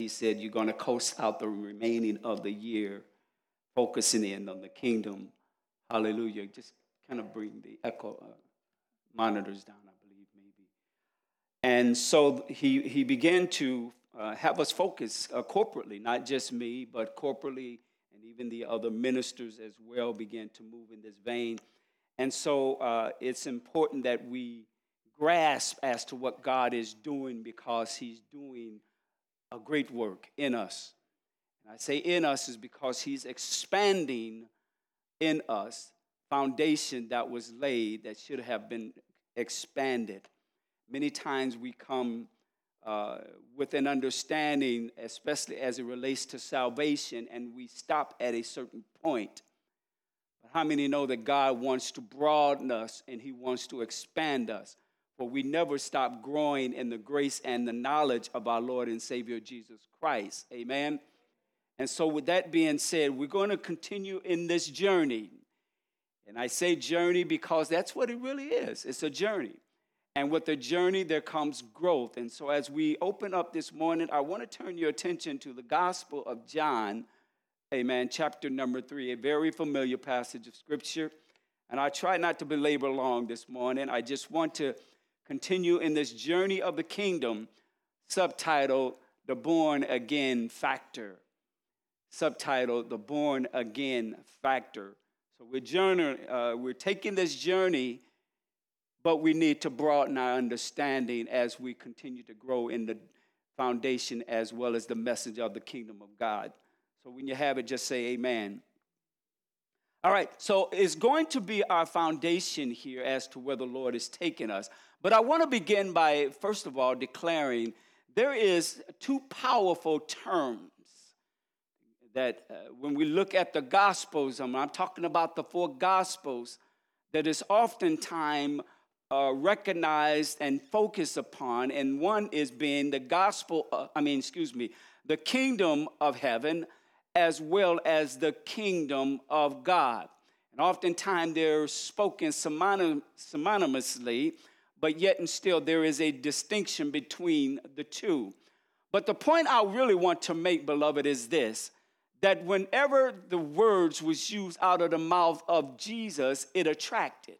He said, you're going to coast out the remaining of the year, focusing in on the kingdom. Hallelujah. Just kind of bring the echo monitors down, I believe, maybe. And so he began to have us focus corporately, not just me, but corporately, and even the other ministers as well began to move in this vein. And so it's important that we grasp as to what God is doing, because he's doing a great work in us. And I say in us is because he's expanding in us foundation that was laid that should have been expanded. Many times we come with an understanding, especially as it relates to salvation, and we stop at a certain point. But how many know that God wants to broaden us and he wants to expand us? For we never stop growing in the grace and the knowledge of our Lord and Savior Jesus Christ. Amen. And so with that being said, we're going to continue in this journey. And I say journey because that's what it really is. It's a journey. And with the journey, there comes growth. And so as we open up this morning, I want to turn your attention to the Gospel of John, amen, chapter number 3, a very familiar passage of Scripture. And I try not to belabor long this morning. I just want to continue in this journey of the kingdom, subtitled The Born Again Factor. Subtitled The Born Again Factor. So we're taking this journey, but we need to broaden our understanding as we continue to grow in the foundation as well as the message of the kingdom of God. So when you have it, just say amen. All right, so it's going to be our foundation here as to where the Lord is taking us. But I want to begin by, first of all, declaring there is two powerful terms that when we look at the Gospels, I'm talking about the four Gospels, that is oftentimes recognized and focused upon. And one is being the the kingdom of heaven, as well as the kingdom of God. And oftentimes they're spoken synonymously, but yet and still there is a distinction between the two. But the point I really want to make, beloved, is this, that whenever the words was used out of the mouth of Jesus, it attracted.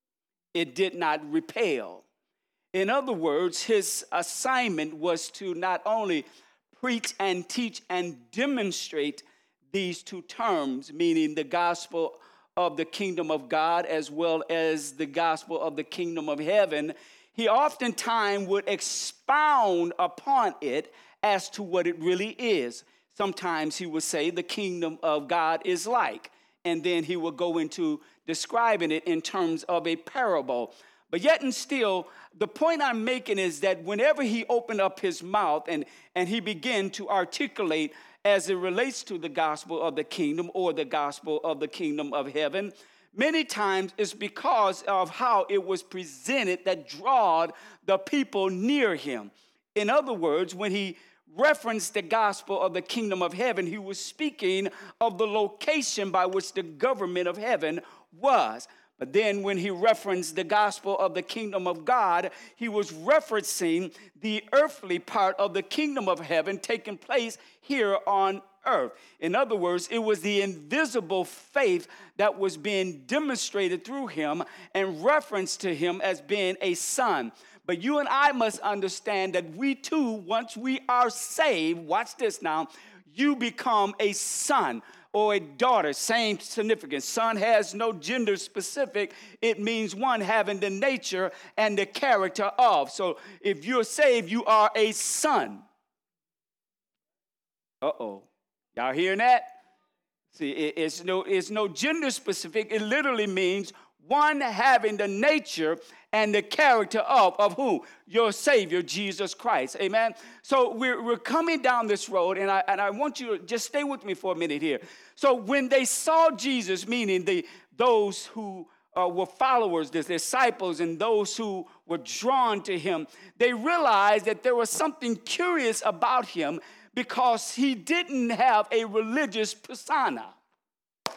It did not repel. In other words, his assignment was to not only preach and teach and demonstrate these two terms, meaning the gospel of the kingdom of God as well as the gospel of the kingdom of heaven. He oftentimes would expound upon it as to what it really is. Sometimes he would say the kingdom of God is like, and then he would go into describing it in terms of a parable. But yet and still, the point I'm making is that whenever he opened up his mouth and he began to articulate as it relates to the gospel of the kingdom or the gospel of the kingdom of heaven, many times it's because of how it was presented that drawed the people near him. In other words, when he referenced the gospel of the kingdom of heaven, he was speaking of the location by which the government of heaven was. But then when he referenced the gospel of the kingdom of God, he was referencing the earthly part of the kingdom of heaven taking place here on earth. In other words, it was the invisible faith that was being demonstrated through him and referenced to him as being a son. But you and I must understand that we too, once we are saved, watch this now, you become a son or a daughter, same significance. Son has no gender specific. It means one having the nature and the character of. So if you're saved, you are a son. Uh-oh. Y'all hearing that? See, it's no gender specific. It literally means one having the nature and the character of who? Your Savior, Jesus Christ. Amen? So we're coming down this road, and I want you to just stay with me for a minute here. So when they saw Jesus, meaning those who were followers, the disciples, and those who were drawn to him, they realized that there was something curious about him because he didn't have a religious persona.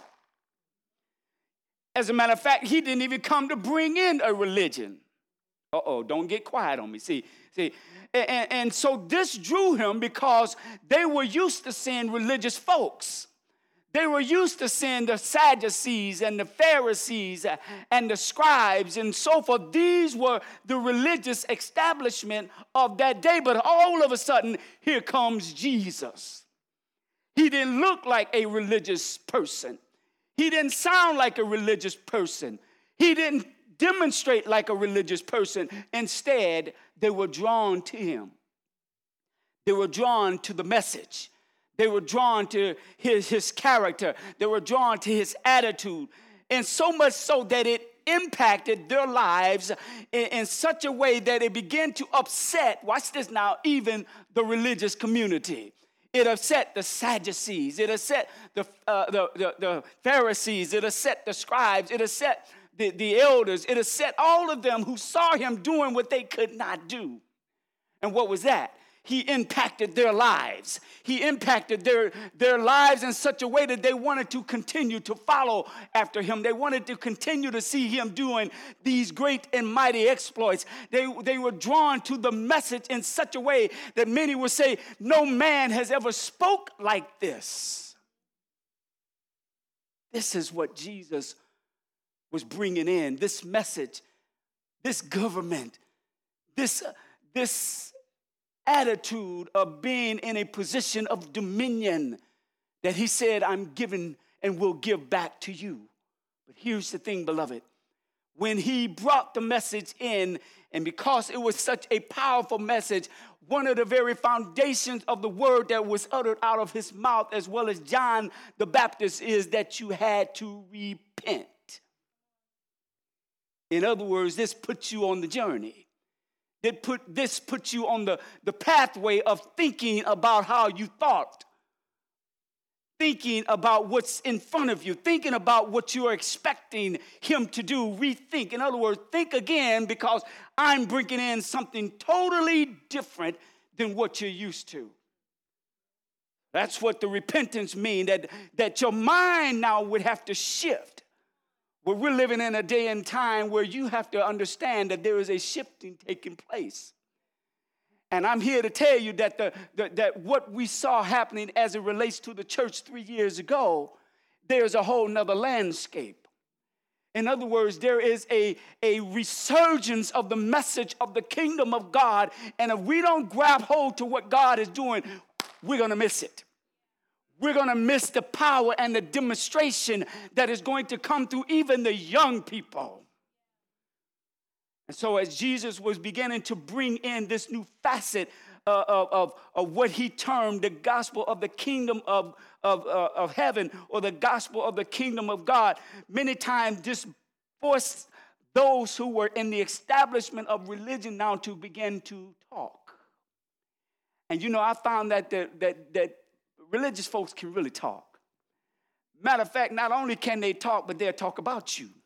As a matter of fact, he didn't even come to bring in a religion. Don't get quiet on me. See. And so this drew him because they were used to seeing religious folks. They were used to seeing the Sadducees and the Pharisees and the scribes and so forth. These were the religious establishment of that day. But all of a sudden, here comes Jesus. He didn't look like a religious person. He didn't sound like a religious person. He didn't demonstrate like a religious person. Instead, they were drawn to him. They were drawn to the message. They were drawn to his character. They were drawn to his attitude. And so much so that it impacted their lives in such a way that it began to upset, watch this now, even the religious community. It upset the Sadducees. It upset the Pharisees. It upset the scribes. It upset the elders. It upset all of them who saw him doing what they could not do. And what was that? He impacted their lives. He impacted their lives in such a way that they wanted to continue to follow after him. They wanted to continue to see him doing these great and mighty exploits. They were drawn to the message in such a way that many would say, no man has ever spoke like this. This is what Jesus was bringing in, this message, this government, this attitude of being in a position of dominion that he said, I'm giving and will give back to you. But here's the thing, beloved. When he brought the message in, and because it was such a powerful message, one of the very foundations of the word that was uttered out of his mouth, as well as John the Baptist, is that you had to repent. In other words, this puts you on the journey. This puts you on the pathway of thinking about how you thought, thinking about what's in front of you, thinking about what you are expecting him to do. Rethink. In other words, think again, because I'm bringing in something totally different than what you're used to. That's what the repentance means, that your mind now would have to shift. Well, we're living in a day and time where you have to understand that there is a shifting taking place. And I'm here to tell you that that what we saw happening as it relates to the church 3 years ago, there's a whole nother landscape. In other words, there is a resurgence of the message of the kingdom of God. And if we don't grab hold to what God is doing, we're going to miss it. We're going to miss the power and the demonstration that is going to come through even the young people. And so as Jesus was beginning to bring in this new facet of what he termed the gospel of the kingdom of heaven, or the gospel of the kingdom of God, many times this forced those who were in the establishment of religion now to begin to talk. And I found that religious folks can really talk. Matter of fact, not only can they talk, but they'll talk about you.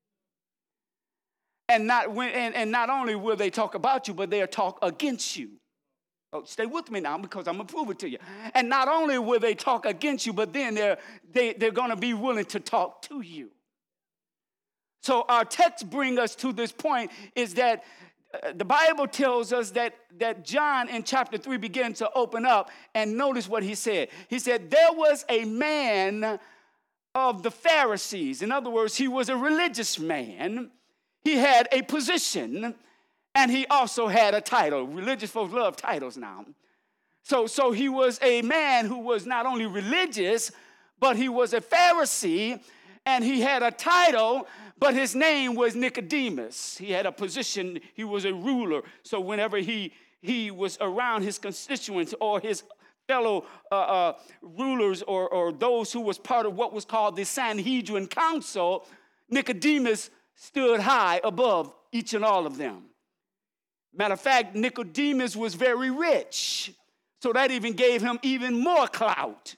And not only will they talk about you, but they'll talk against you. Oh, stay with me now, because I'm going to prove it to you. And not only will they talk against you, but then they're going to be willing to talk to you. So our text brings us to this point, is that the Bible tells us that John in chapter 3 begins to open up, and notice what he said. He said, there was a man of the Pharisees. In other words, he was a religious man. He had a position, and he also had a title. Religious folks love titles now. So he was a man who was not only religious, but he was a Pharisee, and he had a title, but his name was Nicodemus. He had a position. He was a ruler. So whenever he was around his constituents or his fellow rulers or those who was part of what was called the Sanhedrin Council, Nicodemus stood high above each and all of them. Matter of fact, Nicodemus was very rich, so that even gave him even more clout.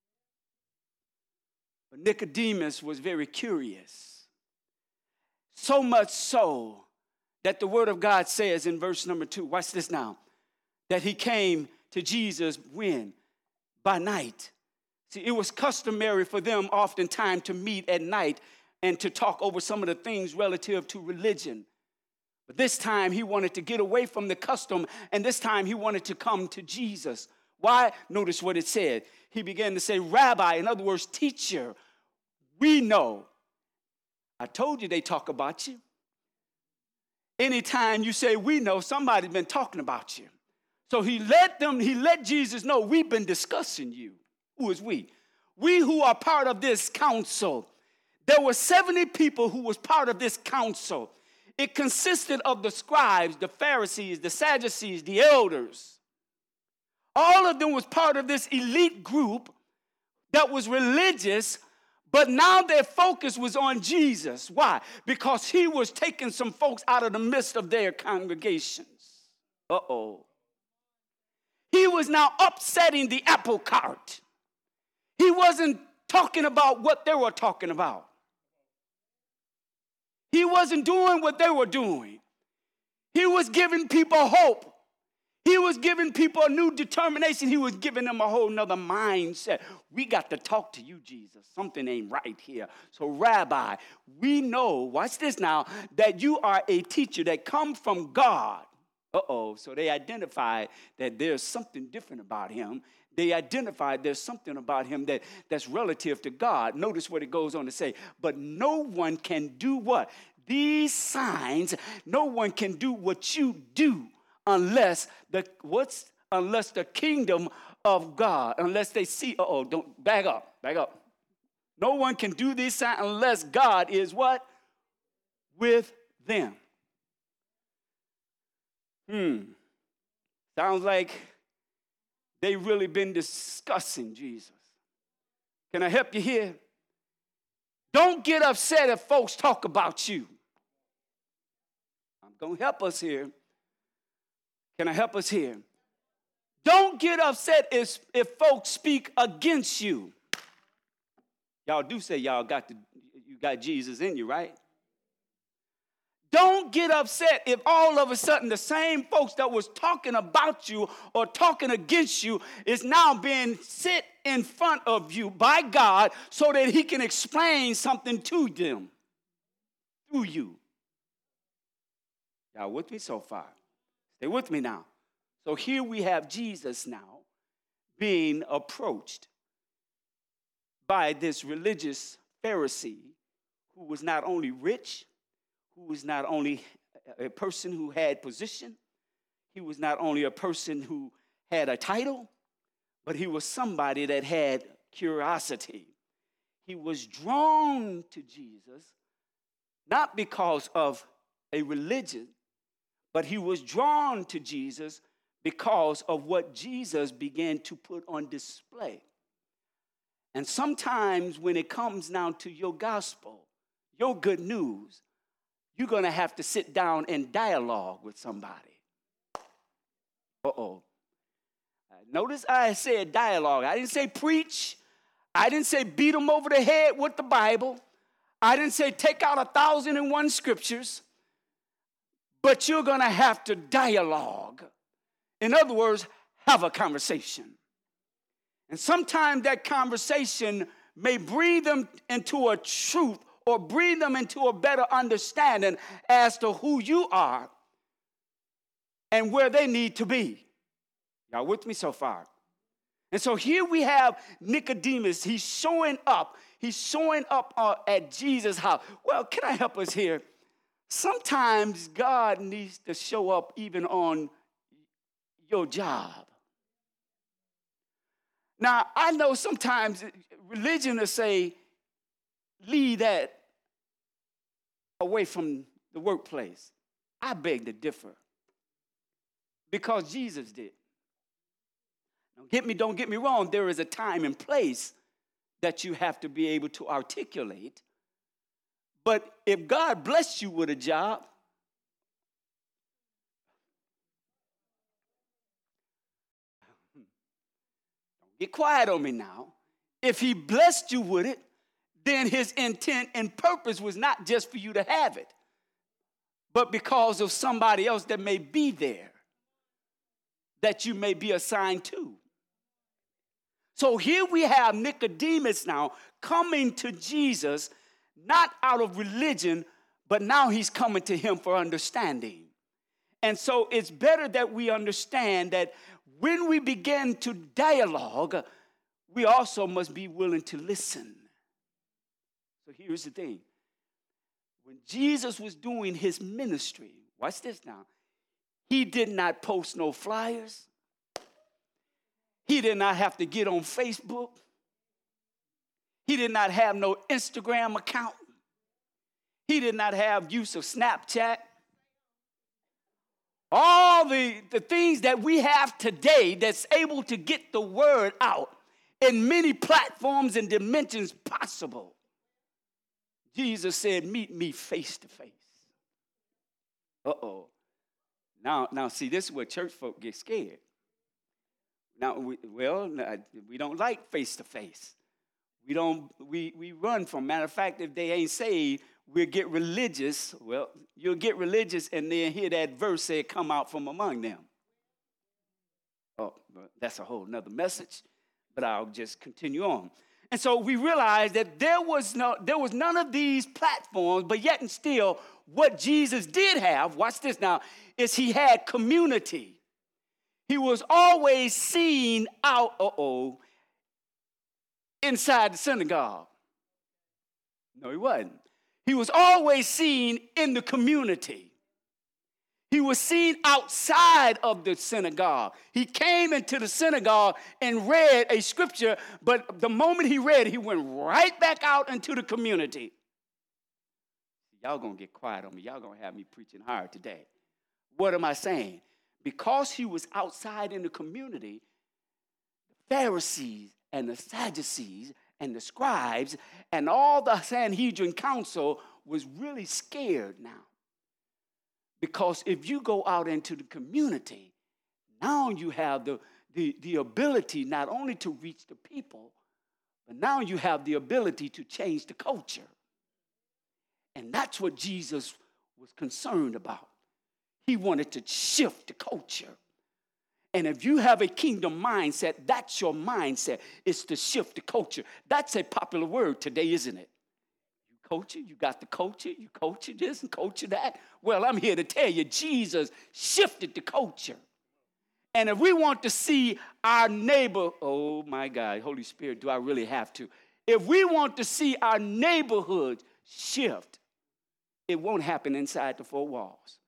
But Nicodemus was very curious. So much so that the word of God says in verse number 2, watch this now, that he came to Jesus when? By night. See, it was customary for them oftentimes to meet at night and to talk over some of the things relative to religion. But this time he wanted to get away from the custom, and this time he wanted to come to Jesus. Why? Notice what it said. He began to say, Rabbi, in other words, teacher, we know. I told you they talk about you. Anytime you say we know, somebody's been talking about you. So he let Jesus know, we've been discussing you. Who is we? We who are part of this council. There were 70 people who was part of this council. It consisted of the scribes, the Pharisees, the Sadducees, the elders. All of them was part of this elite group that was religious, but now their focus was on Jesus. Why? Because he was taking some folks out of the midst of their congregations. Uh-oh. He was now upsetting the apple cart. He wasn't talking about what they were talking about. He wasn't doing what they were doing. He was giving people hope. He was giving people a new determination. He was giving them a whole nother mindset. We got to talk to you, Jesus. Something ain't right here. So, Rabbi, we know, watch this now, that you are a teacher that come from God. Uh-oh. So they identified that there's something different about him. They identified there's something about him that's relative to God. Notice what it goes on to say. But no one can do what? These signs, no one can do what you do unless the kingdom of God, unless they see, don't back up. No one can do these signs unless God is what? With them. Sounds like they really been discussing Jesus. Can I help you here? Don't get upset if folks talk about you. I'm going to help us here. Can I help us here? Don't get upset if folks speak against you. Y'all do say you got Jesus in you, right? Don't get upset if all of a sudden the same folks that was talking about you or talking against you is now being set in front of you by God so that he can explain something to them through you. Y'all with me so far? Stay with me now. So here we have Jesus now being approached by this religious Pharisee who was not only rich, who was not only a person who had position, he was not only a person who had a title, but he was somebody that had curiosity. He was drawn to Jesus, not because of a religion, but he was drawn to Jesus because of what Jesus began to put on display. And sometimes when it comes down to your gospel, your good news, you're going to have to sit down and dialogue with somebody. Uh-oh. Notice I said dialogue. I didn't say preach. I didn't say beat them over the head with the Bible. I didn't say take out 1,001 scriptures. But you're going to have to dialogue. In other words, have a conversation. And sometimes that conversation may bring them into a truth or bring them into a better understanding as to who you are and where they need to be. Y'all with me so far? And so here we have Nicodemus. He's showing up. He's showing up at Jesus' house. Well, can I help us here? Sometimes God needs to show up even on your job. Now, I know sometimes religion will say, leave that away from the workplace. I beg to differ. Because Jesus did. Don't get me wrong, there is a time and place that you have to be able to articulate. But if God blessed you with a job, don't get quiet on me now. If he blessed you with it, then his intent and purpose was not just for you to have it, but because of somebody else that may be there, that you may be assigned to. So here we have Nicodemus now coming to Jesus, not out of religion, but now he's coming to him for understanding. And so it's better that we understand that when we begin to dialogue, we also must be willing to listen. So here's the thing. When Jesus was doing his ministry, watch this now, he did not post no flyers. He did not have to get on Facebook. He did not have no Instagram account. He did not have use of Snapchat. All the things that we have today that's able to get the word out in many platforms and dimensions possible. Jesus said, meet me face to face. Uh-oh. Now, see, this is where church folk get scared. Now, we don't like face to face. We run from. Matter of fact, if they ain't saved, we'll get religious. Well, you'll get religious and then hear that verse say, come out from among them. Oh, that's a whole nother message, but I'll just continue on. And so we realized that there was none of these platforms, but yet and still, what Jesus did have, watch this now, is he had community. He was always seen out, inside the synagogue. No, he wasn't. He was always seen in the community. He was seen outside of the synagogue. He came into the synagogue and read a scripture, but the moment he read, he went right back out into the community. Y'all gonna get quiet on me. Y'all gonna have me preaching hard today. What am I saying? Because he was outside in the community, the Pharisees and the Sadducees and the scribes and all the Sanhedrin council was really scared now. Because if you go out into the community, now you have the ability not only to reach the people, but now you have the ability to change the culture. And that's what Jesus was concerned about. He wanted to shift the culture. And if you have a kingdom mindset, that's your mindset. It's to shift the culture. That's a popular word today, isn't it? You culture, you got the culture, you culture this and culture that. Well, I'm here to tell you, Jesus shifted the culture. And if we want to see our neighbor, oh my God, Holy Spirit, do I really have to? If we want to see our neighborhood shift, it won't happen inside the four walls.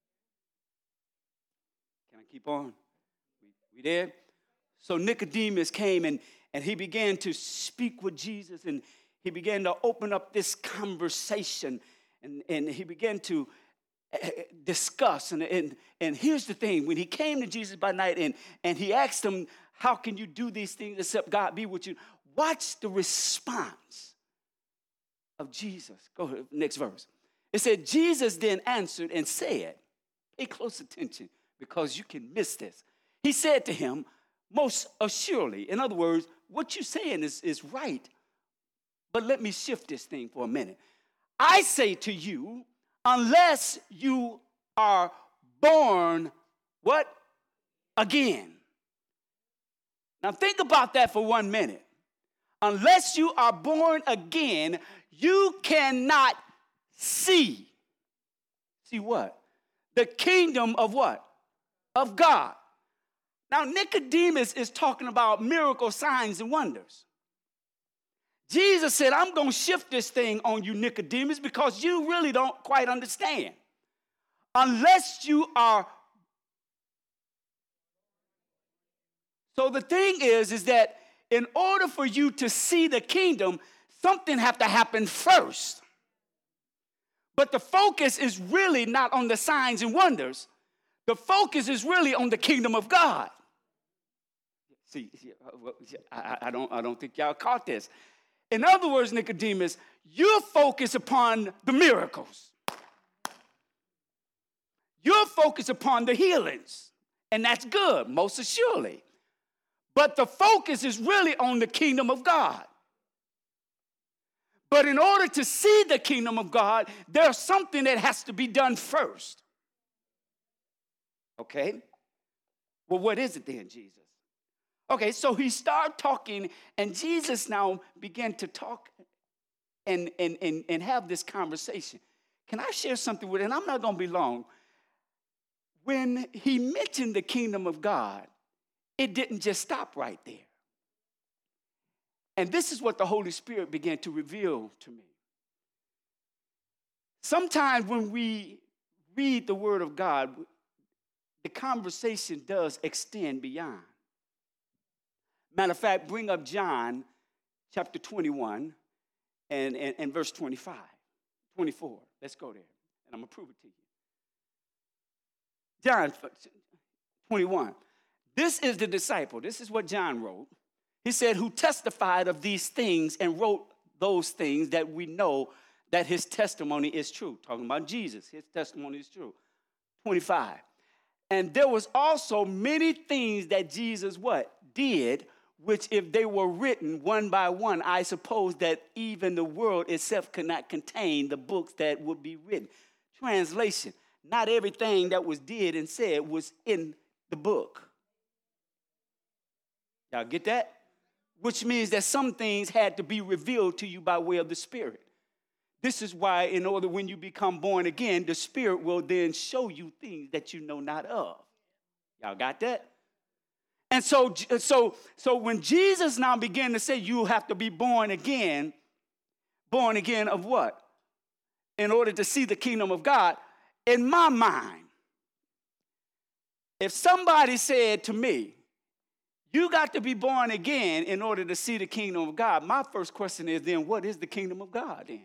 Can I keep on? We there? So Nicodemus came and he began to speak with Jesus, and he began to open up this conversation, and he began to discuss. And here's the thing. When he came to Jesus by night and he asked him, how can you do these things except God be with you? Watch the response of Jesus. Go ahead, next verse. It said, Jesus then answered and said, pay close attention because you can miss this. He said to him, most assuredly, in other words, what you're saying is right, but let me shift this thing for a minute. I say to you, unless you are born, what? Again. Now think about that for 1 minute. Unless you are born again, you cannot see. See what? The kingdom of what? Of God. Now, Nicodemus is talking about miracle signs and wonders. Jesus said, I'm going to shift this thing on you, Nicodemus, because you really don't quite understand. Unless you are. So the thing is that in order for you to see the kingdom, something have to happen first. But the focus is really not on the signs and wonders. The focus is really on the kingdom of God. See, I don't think y'all caught this. In other words, Nicodemus, you're focused upon the miracles. You're focused upon the healings, and that's good, most assuredly. But the focus is really on the kingdom of God. But in order to see the kingdom of God, there's something that has to be done first. Okay? Well, what is it then, Jesus? Okay, so he started talking, and Jesus now began to talk and have this conversation. Can I share something with you? And I'm not going to be long. When he mentioned the kingdom of God, it didn't just stop right there. And this is what the Holy Spirit began to reveal to me. Sometimes when we read the Word of God, the conversation does extend beyond. Matter of fact, bring up John chapter 21 and verse 25, 24. Let's go there, and I'm going to prove it to you. John 21. This is the disciple. This is what John wrote. He said, who testified of these things and wrote those things that we know that his testimony is true. Talking about Jesus, his testimony is true. 25. And there was also many things that Jesus what? Did, which if they were written one by one, I suppose that even the world itself could not contain the books that would be written. Translation, not everything that was did and said was in the book. Y'all get that? Which means that some things had to be revealed to you by way of the Spirit. This is why, in order when you become born again, the Spirit will then show you things that you know not of. Y'all got that? And so when Jesus now began to say you have to be born again of what? In order to see the kingdom of God, in my mind, if somebody said to me, you got to be born again in order to see the kingdom of God, my first question is then, what is the kingdom of God then?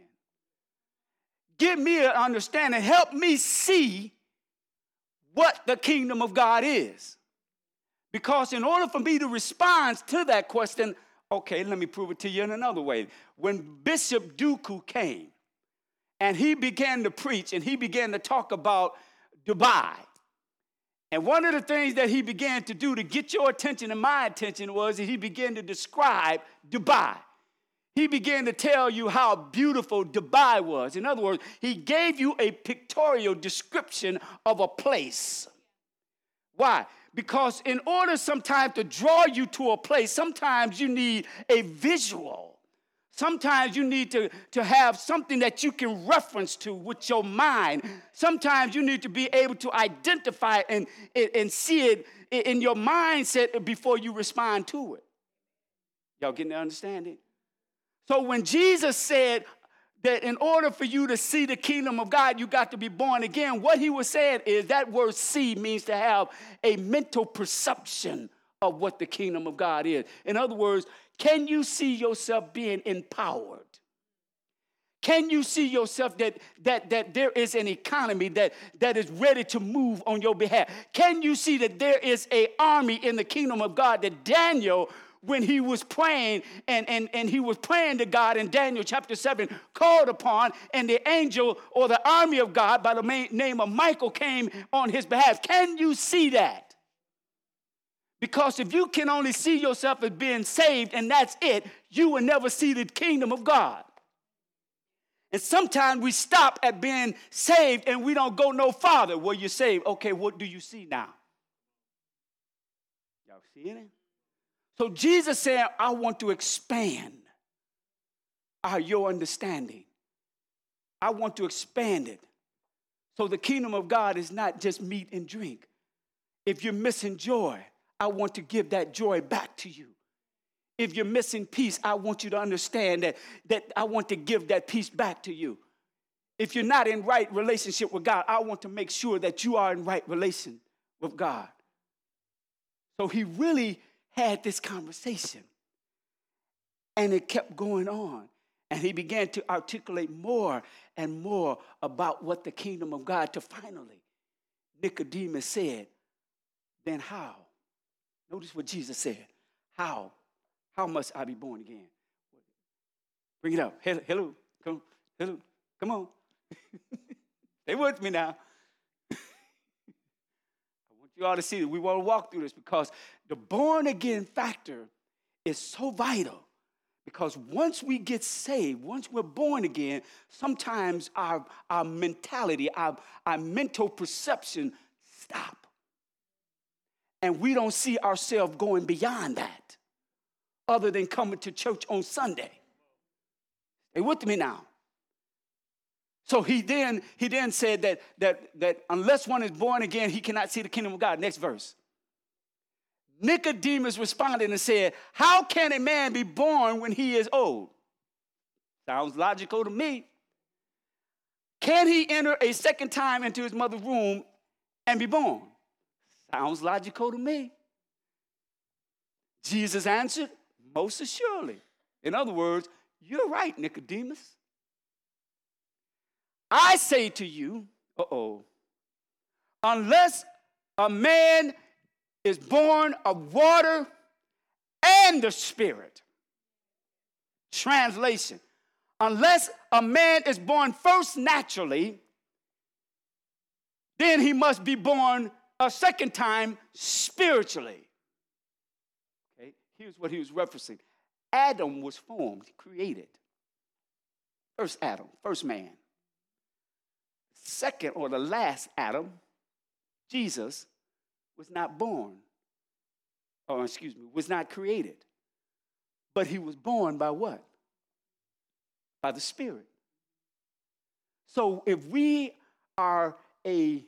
Give me an understanding. Help me see what the kingdom of God is. Because in order for me to respond to that question, okay, let me prove it to you in another way. When Bishop Duku came and he began to preach and he began to talk about Dubai, and one of the things that he began to do to get your attention and my attention was that he began to describe Dubai. He began to tell you how beautiful Dubai was. In other words, he gave you a pictorial description of a place. Why? Because in order sometimes to draw you to a place, sometimes you need a visual. Sometimes you need to have something that you can reference to with your mind. Sometimes you need to be able to identify and see it in your mindset before you respond to it. Y'all getting the understanding? So when Jesus said that in order for you to see the kingdom of God, you got to be born again, what he was saying is that word see means to have a mental perception of what the kingdom of God is. In other words, can you see yourself being empowered? Can you see yourself that there is an economy that is ready to move on your behalf? Can you see that there is an army in the kingdom of God that Daniel, when he was praying and he was praying to God in Daniel chapter 7, called upon, and the angel or the army of God by the name of Michael came on his behalf? Can you see that? Because if you can only see yourself as being saved and that's it, you will never see the kingdom of God. And sometimes we stop at being saved and we don't go no farther. Well, you're saved. Okay, what do you see now? Y'all seeing it? So Jesus said, I want to expand your understanding. I want to expand it. So the kingdom of God is not just meat and drink. If you're missing joy, I want to give that joy back to you. If you're missing peace, I want you to understand that I want to give that peace back to you. If you're not in right relationship with God, I want to make sure that you are in right relation with God. So he really had this conversation, and it kept going on. And he began to articulate more and more about what the kingdom of God, to finally, Nicodemus said, then how? Notice what Jesus said. How? How must I be born again? Bring it up. Hello. Come on. Stay with me now. I want you all to see that we want to walk through this because the born again factor is so vital. Because once we get saved, once we're born again, sometimes our mentality, our mental perception stop. And we don't see ourselves going beyond that other than coming to church on Sunday. Stay with me now. So he then said that unless one is born again, he cannot see the kingdom of God. Next verse. Nicodemus responded and said, how can a man be born when he is old? Sounds logical to me. Can he enter a second time into his mother's womb and be born? Sounds logical to me. Jesus answered, most assuredly. In other words, you're right, Nicodemus. I say to you, unless a man is born of water and the Spirit. Translation. Unless a man is born first naturally, then he must be born a second time spiritually. Okay, here's what he was referencing. Adam was formed, created. First Adam, first man. Second, or the last Adam, Jesus, was not born, was not created. But he was born by what? By the Spirit. So if we are a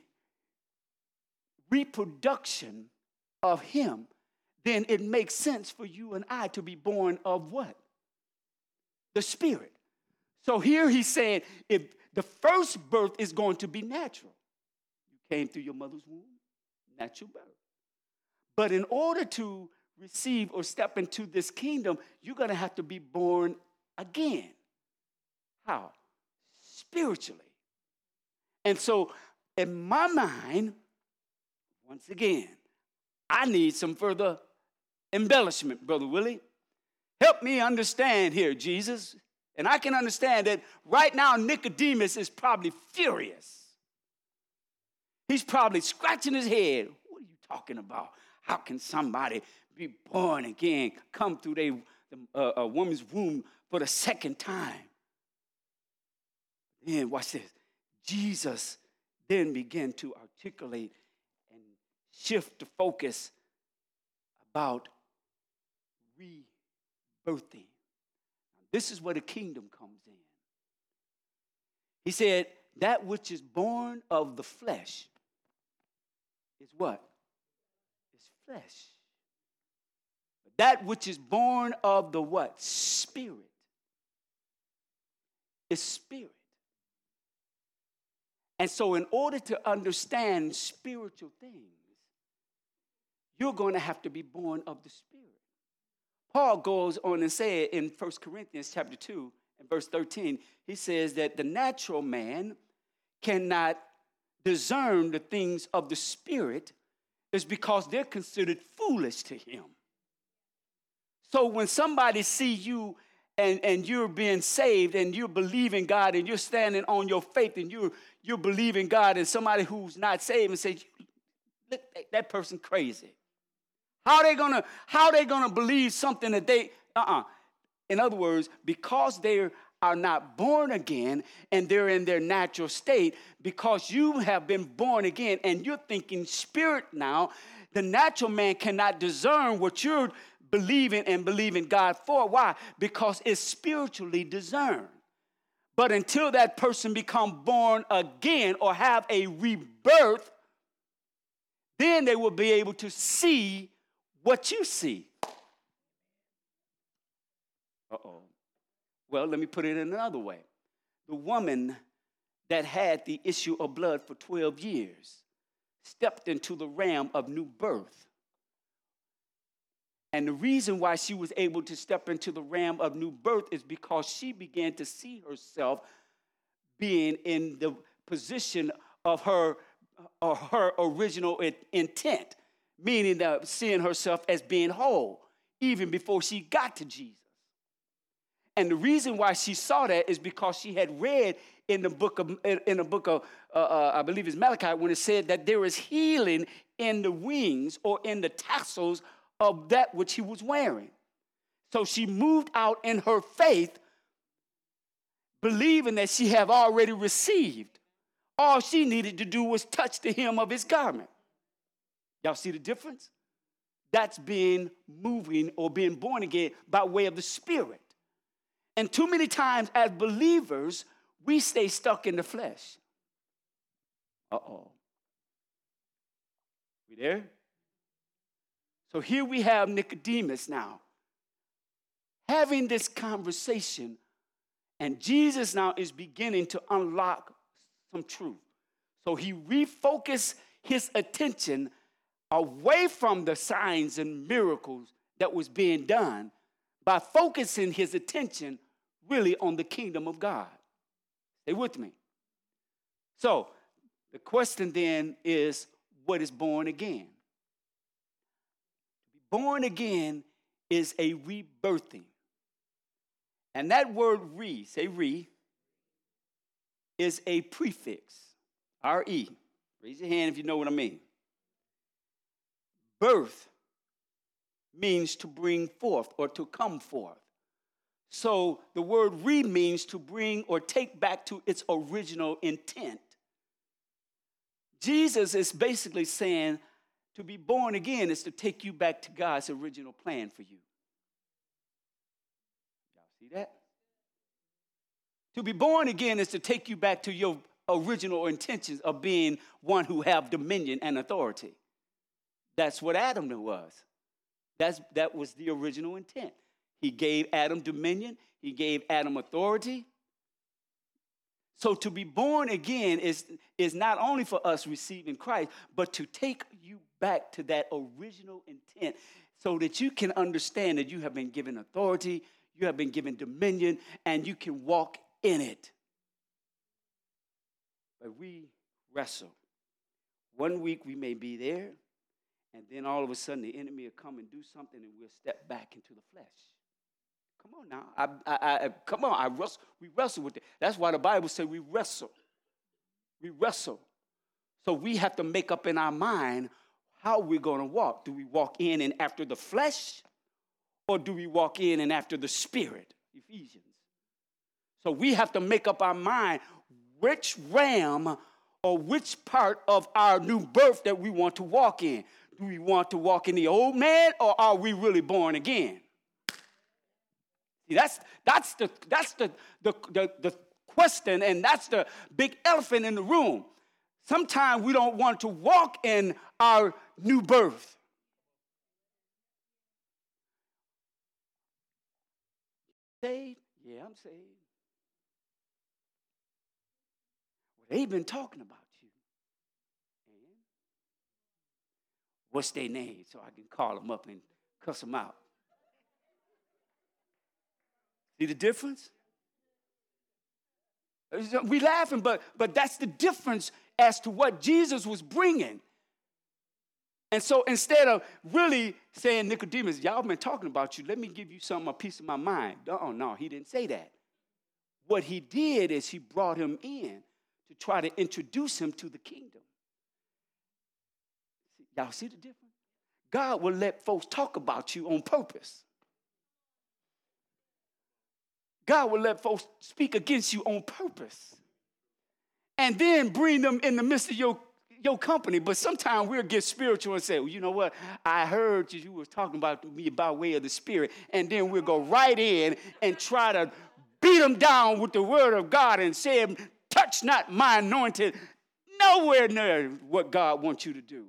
reproduction of him, then it makes sense for you and I to be born of what? The Spirit. So here he said, if the first birth is going to be natural. You came through your mother's womb, natural birth. But in order to receive or step into this kingdom, you're going to have to be born again. How? Spiritually. And so in my mind, once again, I need some further embellishment, Brother Willie. Help me understand here, Jesus. And I can understand that right now Nicodemus is probably furious. He's probably scratching his head. What are you talking about? How can somebody be born again, come through a woman's womb for the second time? Then watch this. Jesus then began to articulate and shift the focus about rebirthing. This is where the kingdom comes in. He said, that which is born of the flesh is what? Is flesh. But that which is born of the what? Spirit. Is spirit. And so in order to understand spiritual things, you're going to have to be born of the Spirit. Paul goes on and says in 1 Corinthians chapter 2 and verse 13, he says that the natural man cannot discern the things of the Spirit is because they're considered foolish to him. So when somebody see you and you're being saved and you're believing God and you're standing on your faith and you're believing God, and somebody who's not saved and say, look, that person crazy. How they gonna believe something that they In other words, because they are not born again and they're in their natural state, because you have been born again and you're thinking spirit now, the natural man cannot discern what you're believing and believing God for. Why? Because it's spiritually discerned. But until that person become born again or have a rebirth, then they will be able to see what you see. Well, let me put it in another way. The woman that had the issue of blood for 12 years stepped into the realm of new birth. And the reason why she was able to step into the realm of new birth is because she began to see herself being in the position of her original intent, meaning that seeing herself as being whole, even before she got to Jesus. And the reason why she saw that is because she had read in the book of I believe it's Malachi, when it said that there is healing in the wings or in the tassels of that which he was wearing. So she moved out in her faith, believing that she had already received. All she needed to do was touch the hem of his garment. Y'all see the difference? That's being moving or being born again by way of the Spirit. And too many times as believers, we stay stuck in the flesh. Uh-oh. We there? So here we have Nicodemus now having this conversation, and Jesus now is beginning to unlock some truth. So he refocused his attention away from the signs and miracles that was being done by focusing his attention really on the kingdom of God. Stay with me. So the question then is, what is born again? To be born again is a rebirthing. And that word re, say re, is a prefix, R-E. Raise your hand if you know what I mean. Birth means to bring forth or to come forth. So the word re means to bring or take back to its original intent. Jesus is basically saying to be born again is to take you back to God's original plan for you. Y'all see that? To be born again is to take you back to your original intentions of being one who have dominion and authority. That's what Adam was. That was the original intent. He gave Adam dominion. He gave Adam authority. So to be born again is not only for us receiving Christ, but to take you back to that original intent so that you can understand that you have been given authority, you have been given dominion, and you can walk in it. But we wrestle. 1 week we may be there, and then all of a sudden the enemy will come and do something, and we'll step back into the flesh. Come on now. Come on. We wrestle with it. That's why the Bible says we wrestle. We wrestle. So we have to make up in our mind how we're going to walk. Do we walk in and after the flesh, or do we walk in and after the spirit? Ephesians. So we have to make up our mind which realm or which part of our new birth that we want to walk in. Do we want to walk in the old man, or are we really born again? See, that's the question, and that's the big elephant in the room. Sometimes we don't want to walk in our new birth. Saved? Yeah, I'm saved. Well, they've been talking about you. And what's their name so I can call them up and cuss them out? See the difference? We laughing, but that's the difference as to what Jesus was bringing. And so instead of really saying, Nicodemus, y'all been talking about you, let me give you something, a piece of my mind. No, he didn't say that. What he did is he brought him in to try to introduce him to the kingdom. Y'all see the difference? God will let folks talk about you on purpose. God will let folks speak against you on purpose. And then bring them in the midst of your company. But sometimes we'll get spiritual and say, well, you know what? I heard you was talking about me by way of the Spirit. And then we'll go right in and try to beat them down with the word of God and say, touch not my anointed. Nowhere near what God wants you to do.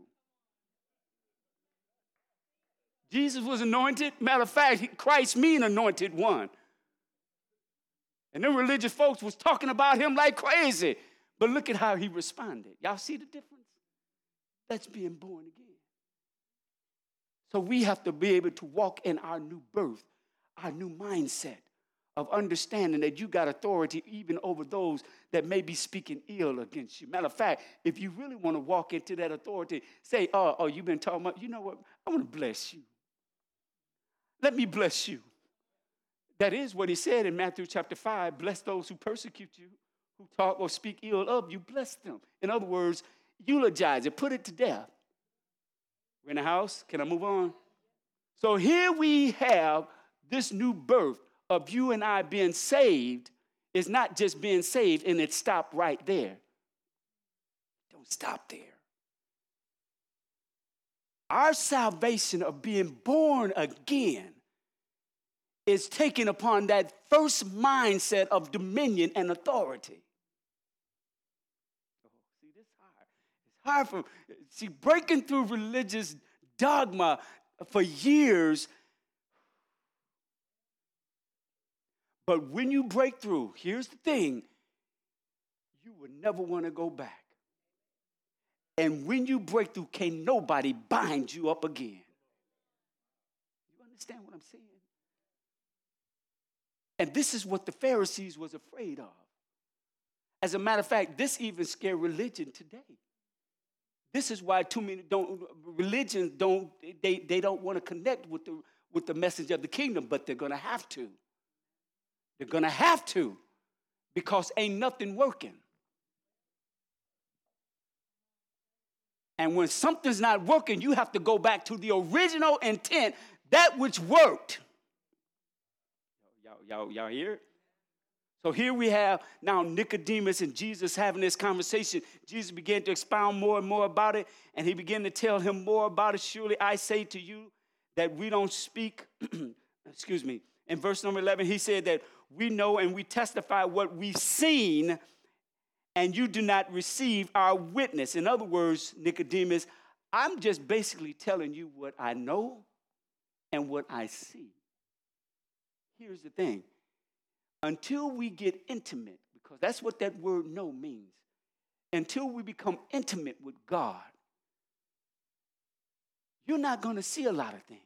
Jesus was anointed. Matter of fact, Christ means anointed one. And them religious folks was talking about him like crazy. But look at how he responded. Y'all see the difference? That's being born again. So we have to be able to walk in our new birth, our new mindset of understanding that you got authority even over those that may be speaking ill against you. Matter of fact, if you really want to walk into that authority, say, oh, you've been talking about, you know what? I want to bless you. Let me bless you. That is what he said in Matthew chapter 5. Bless those who persecute you, who talk or speak ill of you. Bless them. In other words, eulogize it. Put it to death. We're in the house. Can I move on? So here we have this new birth of you and I being saved. Is not just being saved and it stopped right there. Don't stop there. Our salvation of being born again is taking upon that first mindset of dominion and authority. See, this is hard. It's hard for, breaking through religious dogma for years. But when you break through, here's the thing, you will never want to go back. And when you break through, can't nobody bind you up again. You understand what I'm saying? And this is what the Pharisees was afraid of. As a matter of fact, this even scared religion today. This is why too many religions don't want to connect with the message of the kingdom, but they're going to have to. They're going to have to, because ain't nothing working. And when something's not working, you have to go back to the original intent, that which worked. Y'all hear it? So here we have now Nicodemus and Jesus having this conversation. Jesus began to expound more and more about it, and he began to tell him more about it. Surely I say to you that we don't speak, excuse me, in verse number 11, he said that we know and we testify what we've seen, and you do not receive our witness. In other words, Nicodemus, I'm just basically telling you what I know and what I see. Here's the thing. Until we get intimate, because that's what that word know means, until we become intimate with God, you're not going to see a lot of things.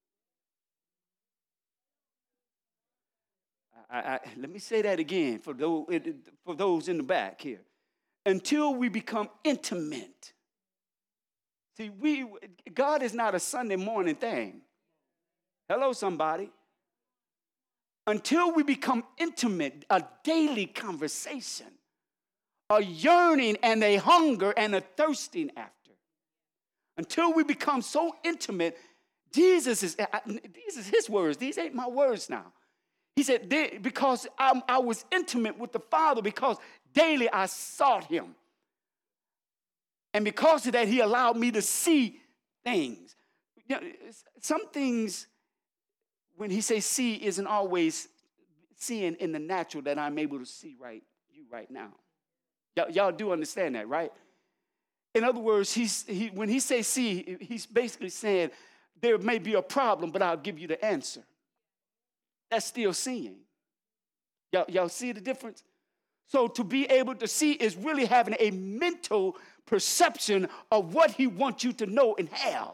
Let me say that again for those in the back here. Until we become intimate. See, God is not a Sunday morning thing. Hello, somebody. Until we become intimate, a daily conversation, a yearning and a hunger and a thirsting after. Until we become so intimate, these is his words. These ain't my words now. He said, because I was intimate with the Father, because daily I sought him. And because of that, he allowed me to see things. You know, some things, when he says see, isn't always seeing in the natural that I'm able to see you right now. Y'all do understand that, right? In other words, when he says see, he's basically saying there may be a problem, but I'll give you the answer. That's still seeing. Y'all see the difference? So to be able to see is really having a mental perception of what he wants you to know and have.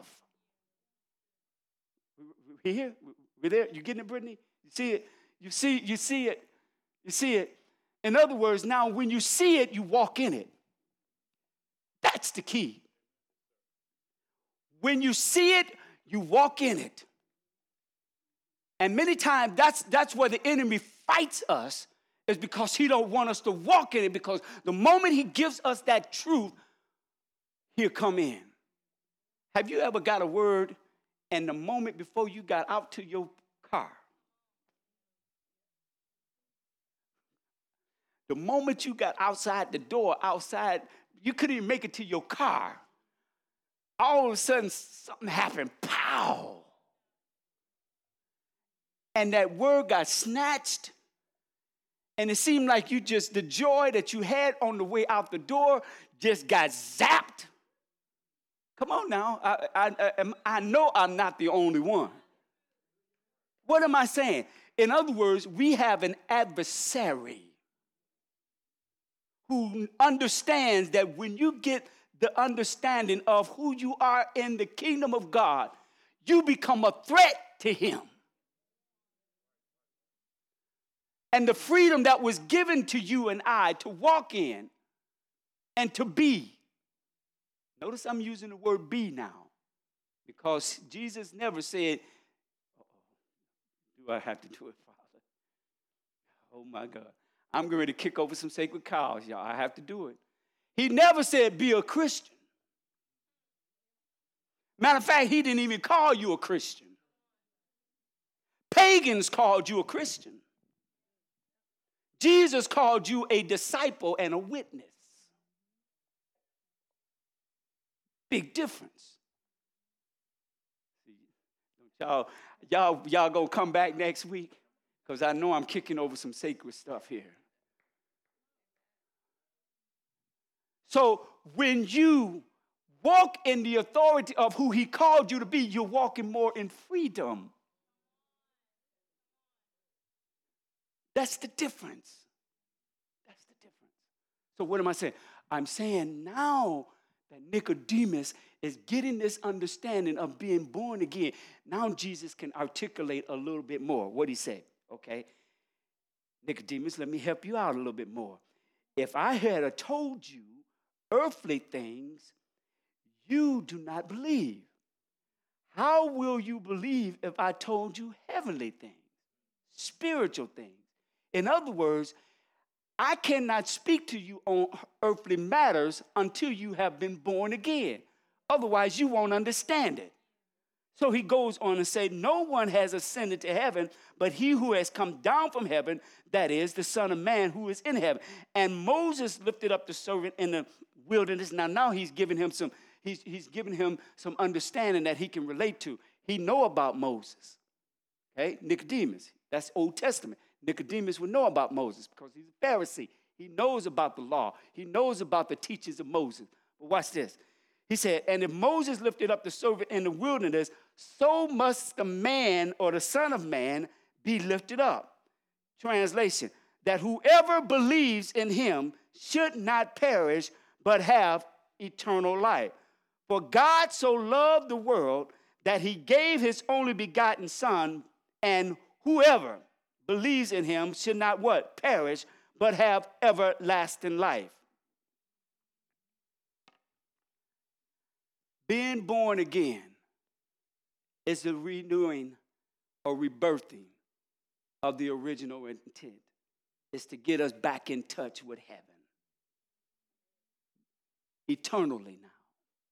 We here? We're there? You getting it, Brittany? You see it? You see it. You see it. In other words, now when you see it, you walk in it. That's the key. When you see it, you walk in it. And many times that's where the enemy fights us, is because he don't want us to walk in it, because the moment he gives us that truth, he'll come in. Have you ever got a word and the moment before you got out to your car, the moment you got outside the door, you couldn't even make it to your car, all of a sudden something happened, pow! And that word got snatched, and it seemed like the joy that you had on the way out the door just got zapped. Come on now, I know I'm not the only one. What am I saying? In other words, we have an adversary who understands that when you get the understanding of who you are in the kingdom of God, you become a threat to him. And the freedom that was given to you and I to walk in and to be. Notice I'm using the word be now, because Jesus never said, do I have to do it, Father? Oh, my God. I'm going to kick over some sacred cows, y'all. I have to do it. He never said be a Christian. Matter of fact, he didn't even call you a Christian. Pagans called you a Christian. Jesus called you a disciple and a witness. Big difference. Y'all, Y'all gonna come back next week? Because I know I'm kicking over some sacred stuff here. So when you walk in the authority of who he called you to be, you're walking more in freedom. That's the difference. That's the difference. So what am I saying? I'm saying now that Nicodemus is getting this understanding of being born again. Now Jesus can articulate a little bit more what he said. Okay, Nicodemus, let me help you out a little bit more. If I had told you earthly things, you do not believe. How will you believe if I told you heavenly things, spiritual things? In other words, I cannot speak to you on earthly matters until you have been born again. Otherwise, you won't understand it. So he goes on and says, no one has ascended to heaven, but he who has come down from heaven, that is, the Son of Man who is in heaven. And Moses lifted up the servant in the wilderness. Now he's giving him some understanding that he can relate to. He know about Moses. Okay, Nicodemus, that's Old Testament. Nicodemus would know about Moses because he's a Pharisee. He knows about the law. He knows about the teachings of Moses. But watch this. He said, and if Moses lifted up the servant in the wilderness, so must the man or the Son of Man be lifted up. Translation, that whoever believes in him should not perish, but have eternal life. For God so loved the world that he gave his only begotten Son, and whoever believes in him should not what? Perish, but have everlasting life. Being born again is the renewing or rebirthing of the original intent. It's to get us back in touch with heaven. Eternally now.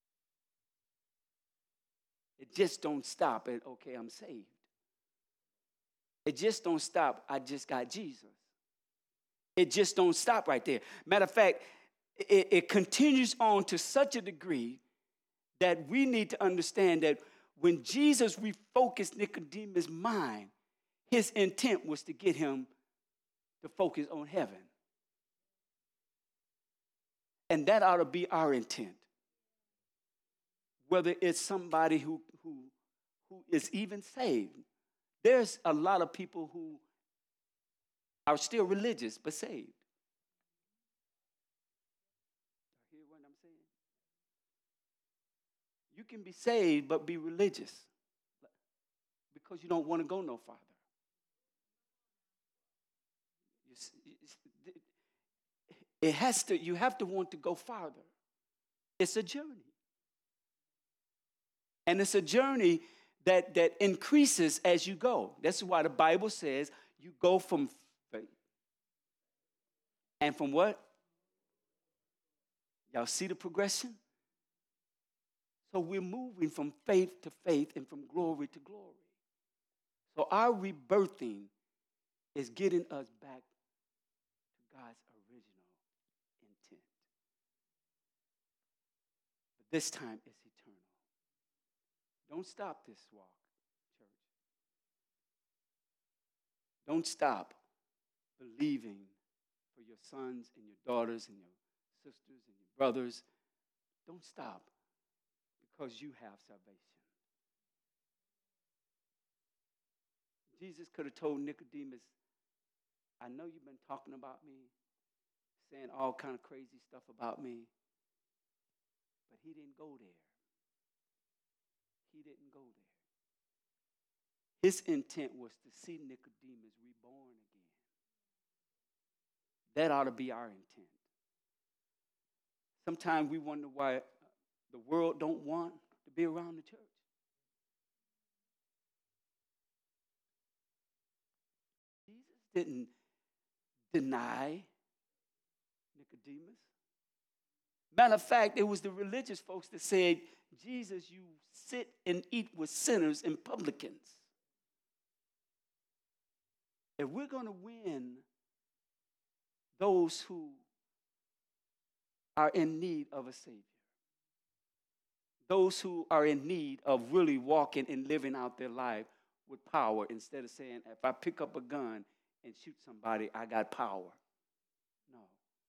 It just don't stop at, okay, I'm saved. It just don't stop, I just got Jesus. It just don't stop right there. Matter of fact, it continues on to such a degree that we need to understand that when Jesus refocused Nicodemus' mind, his intent was to get him to focus on heaven. And that ought to be our intent. Whether it's somebody who is even saved. There's a lot of people who are still religious but saved. You hear what I'm saying? You can be saved but be religious because you don't want to go no farther. You have to want to go farther. It's a journey. And it's a journey that increases as you go. That's why the Bible says you go from faith. And from what? Y'all see the progression? So we're moving from faith to faith and from glory to glory. So our rebirthing is getting us back to God's original intent. But this time it's eternal. Don't stop this walk, church. Don't stop believing for your sons and your daughters and your sisters and your brothers. Don't stop because you have salvation. Jesus could have told Nicodemus, I know you've been talking about me, saying all kind of crazy stuff about me, but he didn't go there. He didn't go there. His intent was to see Nicodemus reborn again. That ought to be our intent. Sometimes we wonder why the world don't want to be around the church. Jesus didn't deny Nicodemus. Matter of fact, it was the religious folks that said, Jesus, you sit and eat with sinners and publicans. If we're going to win those who are in need of a Savior, those who are in need of really walking and living out their life with power instead of saying, if I pick up a gun and shoot somebody, I got power. No.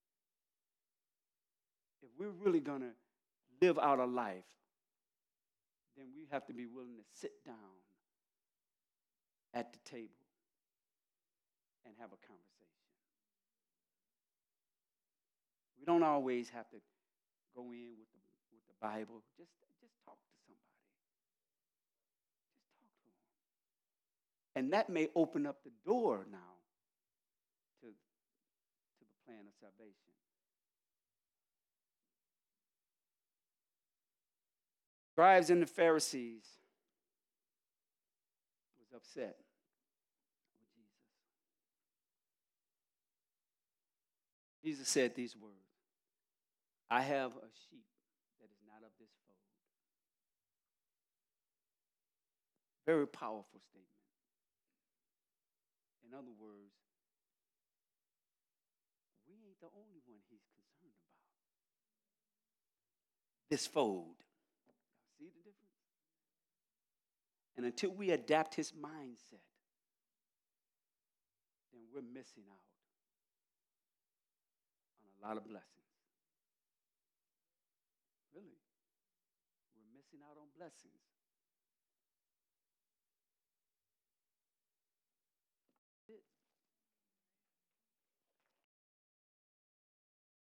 If we're really going to live out a life, then we have to be willing to sit down at the table and have a conversation. We don't always have to go in with the Bible. Just talk to somebody. Just talk to them. And that may open up the door now to the plan of salvation. Scribes and the Pharisees was upset with Jesus. Jesus said these words, I have a sheep that is not of this fold. Very powerful statement. In other words, we ain't the only one he's concerned about. This fold. See the difference? And until we adapt his mindset, then we're missing out on a lot of blessings. Really. We're missing out on blessings.